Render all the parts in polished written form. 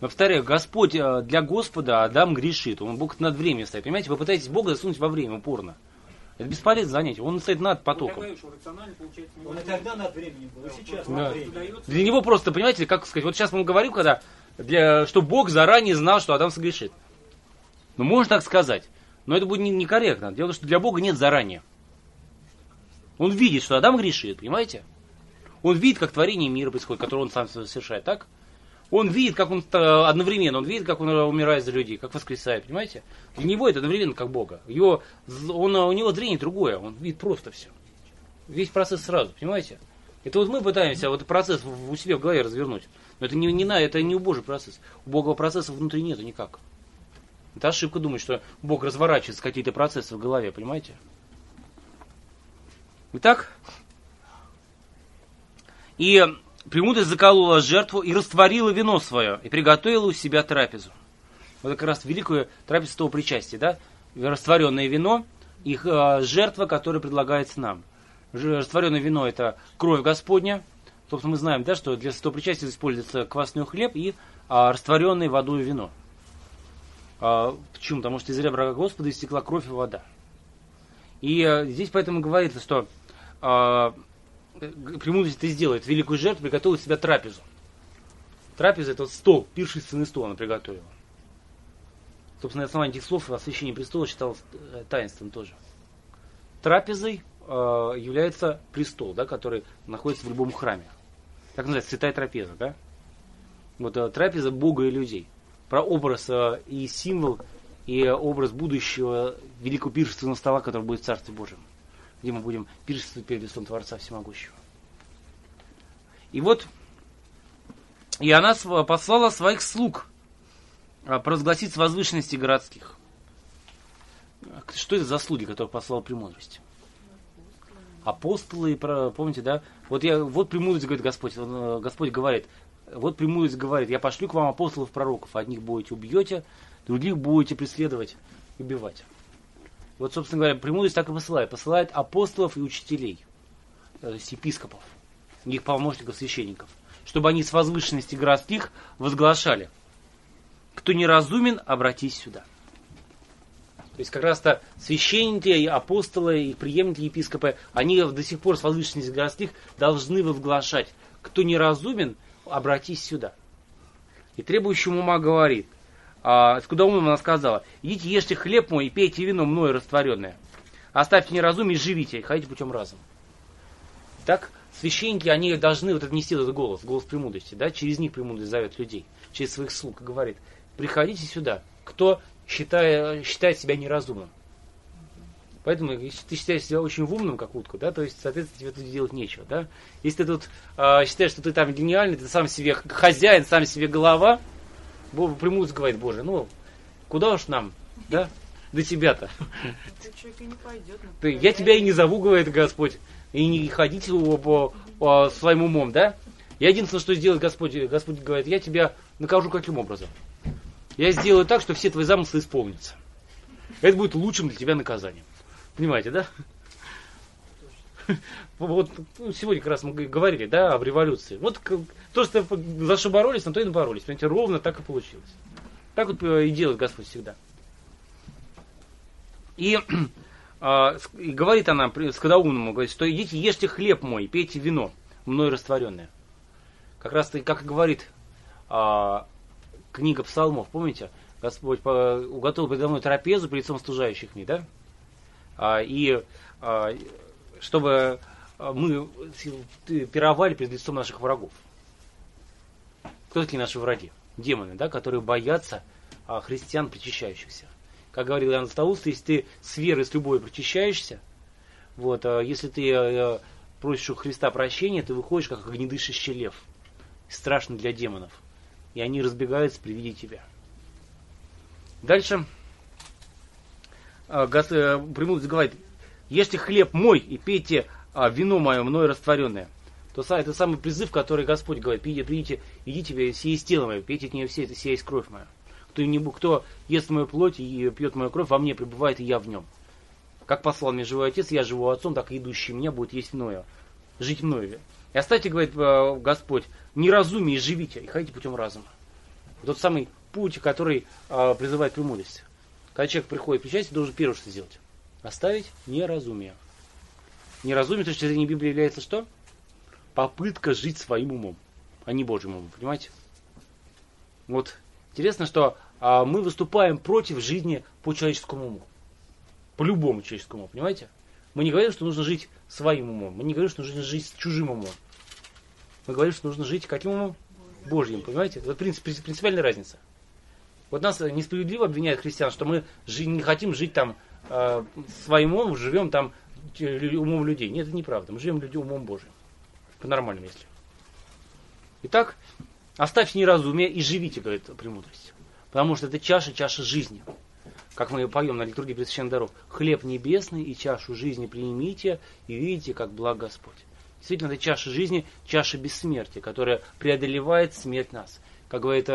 Но повторяю, Господь, для Господа Адам грешит. Он Бог над временем стоит. Понимаете, вы пытаетесь Бога засунуть во время упорно. Это бесполезное занятие. Он стоит над потоком. Он и тогда над временем был, и сейчас Да. над временем. Для него просто, понимаете, как сказать, вот сейчас мы говорим, когда, что Бог заранее знал, что Адам согрешит. Ну, можно так сказать. Но это будет некорректно. Дело в том, что для Бога нет заранее. Он видит, что Адам грешит, понимаете? Он видит, как творение мира происходит, которое он сам совершает, так? Он видит, как он одновременно, он видит, как он умирает за людей, как воскресает, понимаете? Для него это одновременно как Бога. У него зрение другое, он видит просто все. Весь процесс сразу, понимаете? Это вот мы пытаемся вот процесс у себя в голове развернуть. Но это не Божий процесс. У Бога процесса внутри нету никак. Это ошибка думать, что Бог разворачивает какие-то процессы в голове, понимаете? Итак, и премудрость заколола жертву и растворила вино свое, и приготовила у себя трапезу. Вот как раз великую трапезу того причастия, да? Растворенное вино, их жертва, которая предлагается нам. Растворенное вино – это кровь Господня. Собственно, мы знаем, да, что для святого причастия используется квасной хлеб и растворенное водой вино. Почему? Потому что из ребра Господа истекла кровь и вода. И здесь поэтому говорится, что премудрость это сделает, великую жертву, приготовила себе трапезу. Трапеза это вот стол, пиршественный стол она приготовила. Собственно, на основании этих слов освящение престола считалось таинством тоже. Трапезой является престол, да, который находится в любом храме. Так называется, святая трапеза, да? Вот трапеза Бога и людей. Про образ и символ, и образ будущего великого пиршественного стола, который будет в Царстве Божьем, где мы будем пиршествовать перед лицом Творца Всемогущего. И вот, и она послала своих слуг провозгласить с возвышенностей городских. Что это за слуги, которые послала премудрость? Апостолы, помните, да? Вот премудрость говорит Господь. Господь говорит, вот премудрость говорит, я пошлю к вам апостолов, пророков. Одних будете убьете, других будете преследовать, убивать. Вот, собственно говоря, премудрость так и посылает. Посылает апостолов и учителей, то есть епископов, их помощников, священников, чтобы они с возвышенности городских возглашали: кто неразумен, обратись сюда. То есть как раз-то священники, апостолы и преемники епископы, они до сих пор с возвышенности городских должны возглашать: кто неразумен, обратись сюда. И требующему ума говорит, скудоумным она сказала: идите, ешьте хлеб мой и пейте вино мною растворенное. Оставьте неразумие и живите, и ходите путем разума. Так, священники, они должны вот нести этот голос премудрости, да, через них премудрость зовет людей, через своих слуг, и говорит: приходите сюда, кто считает себя неразумным. Поэтому, если ты считаешь себя очень умным, как утка, да, то есть, соответственно, тебе тут делать нечего, да. Если ты тут считаешь, что ты там гениальный, ты сам себе хозяин, сам себе голова, премудрость говорит: Боже, ну, куда уж нам, да, до тебя-то. Я тебя и не зову, говорит Господь, и не ходите по своим умом, да. Я единственное, что сделает Господь говорит: я тебя накажу каким образом? Я сделаю так, что все твои замыслы исполнятся. Это будет лучшим для тебя наказанием. Понимаете, да? Вот сегодня как раз мы говорили, да, об революции. Вот то, что за что боролись, на то и боролись. Понимаете, ровно так и получилось. Так вот и делает Господь всегда. И говорит она скудоумному, говорит, что идите, ешьте хлеб мой, пейте вино, мной растворенное. Как раз как и говорит книга Псалмов, помните? Господь уготовил передо мной трапезу перед лицом стужающих мне, да? Чтобы мы пировали перед лицом наших врагов. Кто такие наши враги? Демоны, да, которые боятся христиан, причащающихся. Как говорил Иоанн Златоуст, если ты с верой, с любовью причащаешься, вот, если ты просишь у Христа прощения, ты выходишь как огнедышащий лев. Страшно для демонов. И они разбегаются при виде тебя. Дальше премудрость говорит: ешьте хлеб мой и пейте вино мое, мною растворенное. Это самый призыв, который Господь говорит: идите, сие есть тело мое, пейте от нее все, это сия есть кровь моя. Кто ест мою плоть и пьет мою кровь, во мне пребывает, и я в нем. Как послал мне живой Отец, я живу Отцом, так и идущий меня будет есть мною, жить мною. И оставьте, говорит Господь, неразумие, живите, и ходите путем разума. Тот самый путь, который призывает премудрость. Когда человек приходит к причастию, должен первое что сделать? Оставить неразумие. Неразумие, с точки зрения Библии, является что? Попытка жить своим умом, а не Божьим умом. Понимаете? Вот. Интересно, что мы выступаем против жизни по человеческому уму. По любому человеческому уму. Понимаете? Мы не говорим, что нужно жить своим умом. Мы не говорим, что нужно жить чужим умом. Мы говорим, что нужно жить каким умом? Божьим. Понимаете? Это принципиальная разница. Вот нас несправедливо обвиняют христиан, что мы не хотим жить там своим умом, живем там умом людей. Нет, это неправда. Мы живем умом Божьим. По-нормальному, если. Итак, оставьте неразумие и живите, говорит премудрость. Потому что это чаша жизни. Как мы поем на литургии Пресвященных даров. Хлеб небесный и чашу жизни примите, и видите, как благ Господь. Действительно, это чаша жизни, чаша бессмертия, которая преодолевает смерть нас. Как говорит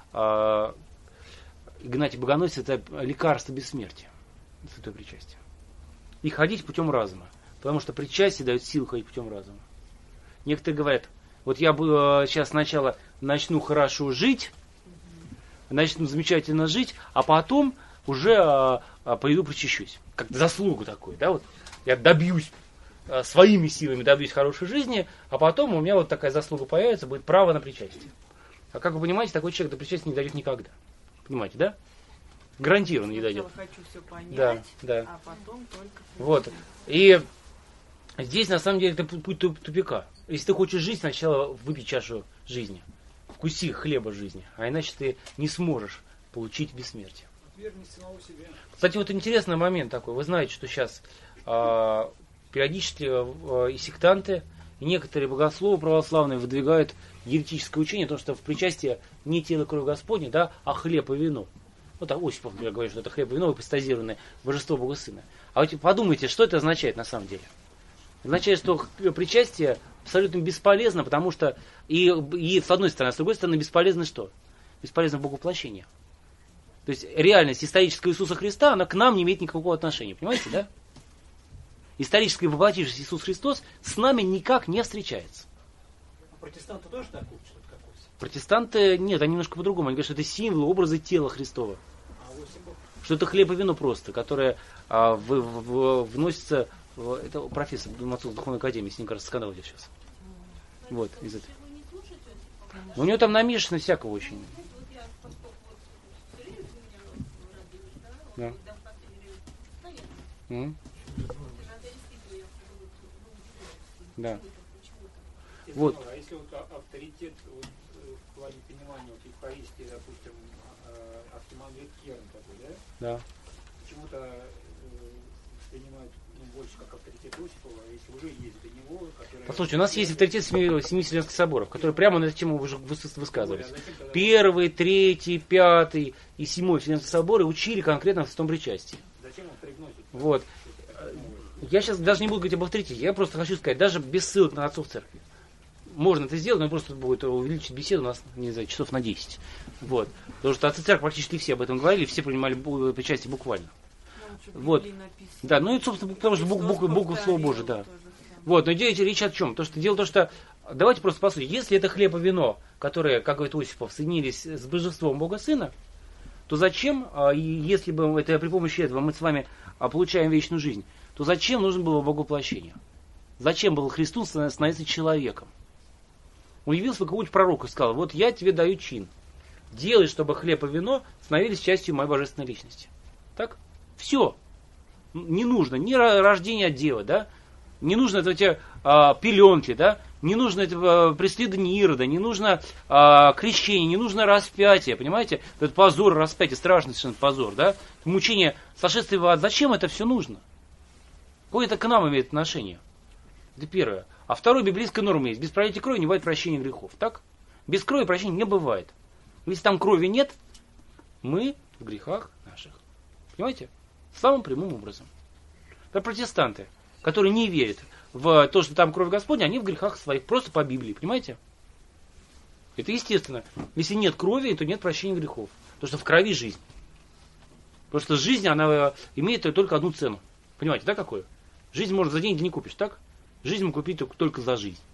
Игнатий Богоносец, это лекарство бессмертия. Святое причастие. И ходить путем разума. Потому что причастие дает силу ходить путем разума. Некоторые говорят, вот я сейчас сначала начну хорошо жить, начну замечательно жить, а потом уже пойду причащусь. Как заслугу такую, да, вот. Я добьюсь своими силами, добьюсь хорошей жизни, а потом у меня вот такая заслуга появится, будет право на причастие. А как вы понимаете, такой человек до причастия не дойдет никогда. Понимаете, да? Гарантированно не дойдет. Хочу все понять, да. а потом только... Вот. И здесь, на самом деле, это путь тупика. Если ты хочешь жить, сначала выпей чашу жизни. Вкуси хлеба жизни. А иначе ты не сможешь получить бессмертие. Кстати, вот интересный момент такой. Вы знаете, что сейчас периодически и сектанты, и некоторые богословы православные выдвигают еретическое учение, потому что в причастии не тело и кровь Господня, да, а хлеб и вино. Вот Осипов говорит, что это хлеб и вино, выпостазированное божество Бога Сына. А вот подумайте, что это означает на самом деле? Означает, что причастие абсолютно бесполезно, потому что и с одной стороны, а с другой стороны бесполезно что? Бесполезно Боговоплощение. То есть реальность исторического Иисуса Христа, она к нам не имеет никакого отношения. Понимаете, да? Исторически воплотившийся Иисус Христос с нами никак не встречается. А протестанты тоже так учат, как Осипов? Протестанты, нет, они немножко по-другому. Они говорят, что это символы, образы тела Христова. Что это хлеб и вино просто, которое вносится... Это профессор Московской духовной академии, с ним, кажется, скандал идет сейчас. Вот, из этого. У него там намешано всякого очень. Да. Да. Вот. А если вот авторитет в плане понимания вот Евхаристии, допустим, архимандрит Керн такой, да? Да. Почему-то воспринимают больше как авторитет Осипова, а если уже есть до него, который... Послушайте, у нас есть авторитет семи Вселенских соборов, которые прямо на эту тему высказывались. Первый, третий, пятый и седьмой Вселенские соборы учили конкретно в святом причастии. Зачем он привносит? Вот. Я сейчас даже не буду говорить об авторитете, я просто хочу сказать, даже без ссылок на отцов церкви. Можно это сделать, но просто будет увеличить беседу у нас, не знаю, часов на 10. Вот. Потому что отцы церкви практически все об этом говорили, все принимали причастие буквально. Вот. Да, ну и, собственно, потому что буква Слова Божие, да. Вот, но речь о чем? Дело в том, что давайте просто посмотрим. Если это хлеб и вино, которые, как говорит Осипов, соединились с божеством Бога Сына, то зачем, если бы это при помощи этого мы с вами получаем вечную жизнь, то зачем нужно было Боговоплощение? Зачем было Христу становиться человеком? Он явился какому-нибудь пророку и сказал, вот я тебе даю чин. Делай, чтобы хлеб и вино становились частью моей божественной личности. Так? Все. Не нужно ни рождения от девы, да? Не нужно эти пеленки, да? Не нужно это преследование Ирода, не нужно крещение, не нужно распятие, понимаете? Этот позор, распятие, страшный совершенно позор, да? Мучение, сошествие в ад. Зачем это все нужно? Какое это к нам имеет отношение? Это первое. А второе, библейская норма есть. Без пролития крови не бывает прощения грехов. Так? Без крови прощения не бывает. Если там крови нет, мы в грехах наших. Понимаете? Самым прямым образом. Это протестанты, которые не верят в то, что там кровь Господня, они в грехах своих, просто по Библии. Понимаете? Это естественно. Если нет крови, то нет прощения грехов. Потому что в крови жизнь. Потому что жизнь, она имеет только одну цену. Понимаете, да, какую? Жизнь, может, за деньги не купишь, так? Жизнь мы купить только за жизнь.